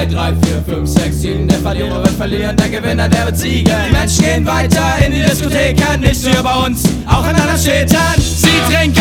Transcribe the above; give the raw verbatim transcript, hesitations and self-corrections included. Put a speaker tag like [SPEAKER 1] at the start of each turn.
[SPEAKER 1] zwei, drei, vier, fünf, sechs, sieben. Der Verlierer wird verlieren, der Gewinner, der wird siegen. Die Menschen gehen weiter in die Diskotheken, nicht nur bei uns, auch in anderen Städten. Sie trinken